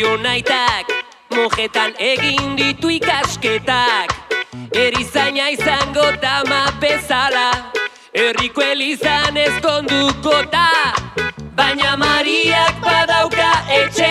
Nion aitak mojetan egin ditu ikasketak, erizaina izango dama bezala, herriko elizan ezkonduko ta, baina Mariak badauka etxe